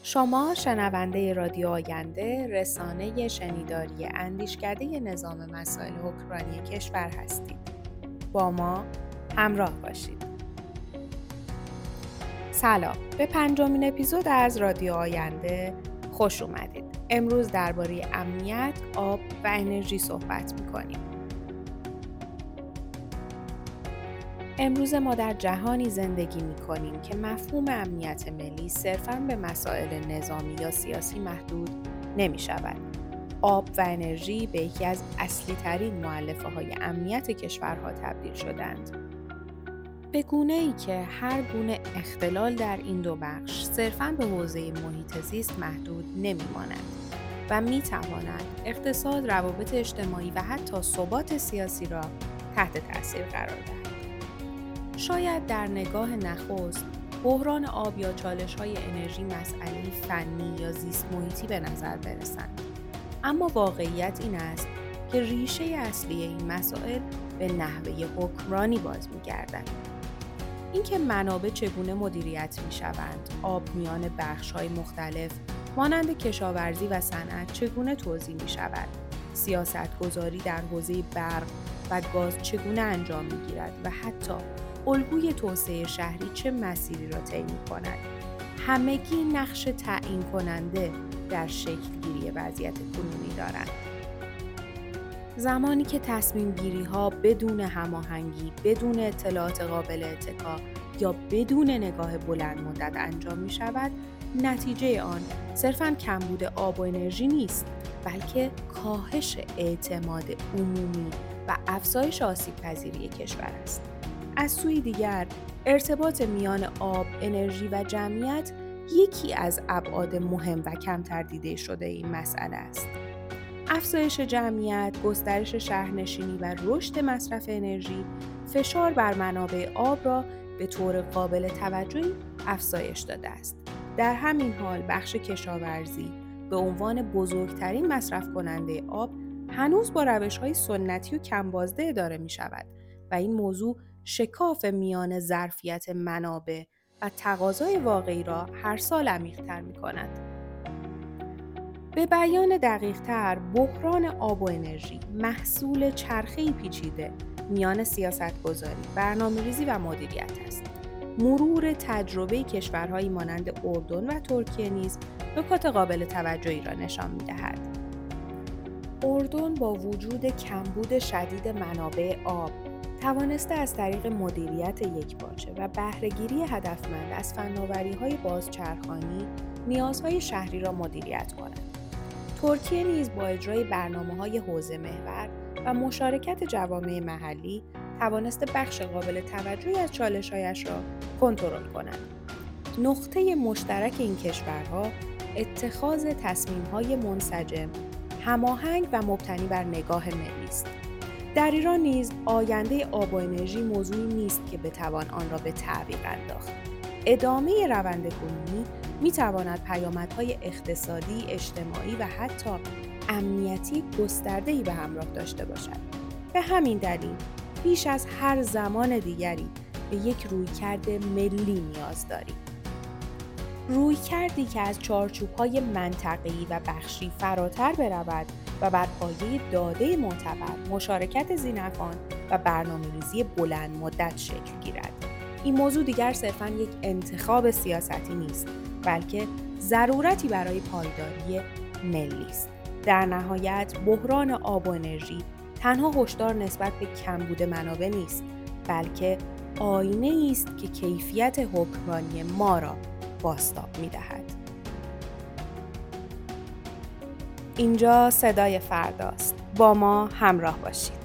شما شنونده رادیو آینده، رسانه شنیداری اندیشکده نظام مسائل حکمرانی کشور هستید. با ما همراه باشید. سلام، به 5مین اپیزود از رادیو آینده خوش اومدید. امروز درباره امنیت، آب و انرژی صحبت می‌کنیم. امروز ما در جهانی زندگی می‌کنیم که مفهوم امنیت ملی صرفاً به مسائل نظامی یا سیاسی محدود نمی‌شود. آب و انرژی به یکی از اصلی‌ترین مؤلفه‌های امنیت کشورها تبدیل شدند. به گونه‌ای که هر گونه اختلال در این دو بخش صرفاً به حوزه محیط زیست محدود نمی‌ماند و می‌تواند اقتصاد، روابط اجتماعی و حتی ثبات سیاسی را تحت تأثیر قرار دهد. شاید در نگاه نخست بحران آب یا چالش‌های انرژی مسئله فنی یا زیست محیطی به نظر برسند. اما واقعیت این است که ریشه اصلی این مسائل به نحوه حکمرانی باز می‌گردد. اینکه منابع چگونه مدیریت می‌شوند، آب میان بخش‌های مختلف مانند کشاورزی و صنعت چگونه توزیع می‌شود، سیاست‌گذاری در حوزه برق و گاز چگونه انجام می‌گیرد و حتی الگوی توسعه شهری چه مسیری را طی می‌کند، همگی نقش تعیین کننده در شکل‌گیری وضعیت کنونی دارند. زمانی که تصمیم گیری‌ها بدون هماهنگی، بدون اطلاعات قابل اتکا یا بدون نگاه بلند مدت انجام می‌شود، نتیجه آن صرفاً کمبود آب و انرژی نیست، بلکه کاهش اعتماد عمومی و افزایش آسیب‌پذیری کشور است. از سوی دیگر، ارتباط میان آب، انرژی و جمعیت یکی از ابعاد مهم و کمتر دیده شده این مسئله است. افزایش جمعیت، گسترش شهرنشینی و رشد مصرف انرژی، فشار بر منابع آب را به طور قابل توجهی افزایش داده است. در همین حال، بخش کشاورزی به عنوان بزرگترین مصرف کننده آب هنوز با روش‌های سنتی و کم بازده اداره می‌شود و این موضوع شکاف میان ظرفیت منابع و تقاضای واقعی را هر سال عمیق‌تر می‌کند. به بیان دقیق‌تر، بحران آب و انرژی محصول چرخه‌ای پیچیده میان سیاست‌گذاری، برنامه‌ریزی و مدیریت است. مرور تجربه کشورهایی مانند اردن و ترکیه نیز نکات قابل توجهی را نشان می‌دهد. اردن با وجود کمبود شدید منابع آب توانسته از طریق مدیریت یکپارچه و بهره‌گیری هدفمند از فناوری‌های بازچرخانی نیازهای شهری را مدیریت کند. ترکیه نیز با اجرای برنامه‌های حوزه محور و مشارکت جوامع محلی توانسته بخش قابل توجهی از چالش‌هایش را کنترل کند. نقطه مشترک این کشورها اتخاذ تصمیم‌های منسجم، هماهنگ و مبتنی بر نگاه ملی است. در ایران نیز آینده آب و انرژی موضوعی نیست که بتوان آن را به تعویق انداخت. ادامه روند کنونی می‌تواند پیامدهای اقتصادی، اجتماعی و حتی امنیتی گسترده‌ای به همراه داشته باشد. به همین دلیل بیش از هر زمان دیگری به یک رویکرد ملی نیاز داریم. رویکردی که از چارچوب‌های منطقه‌ای و بخشی فراتر برود و بر پایه داده معتبر، مشارکت ذی‌نفعان و برنامه‌ریزی بلند مدت شکل گیرد. این موضوع دیگر صرفاً یک انتخاب سیاستی نیست، بلکه ضرورتی برای پایداری ملی است. در نهایت، بحران آب و انرژی تنها هشدار نسبت به کمبود منابع نیست، بلکه آینه‌ای است که کیفیت حکمرانی ما را بازتاب می‌دهد. اینجا صدای فرداست. با ما همراه باشید.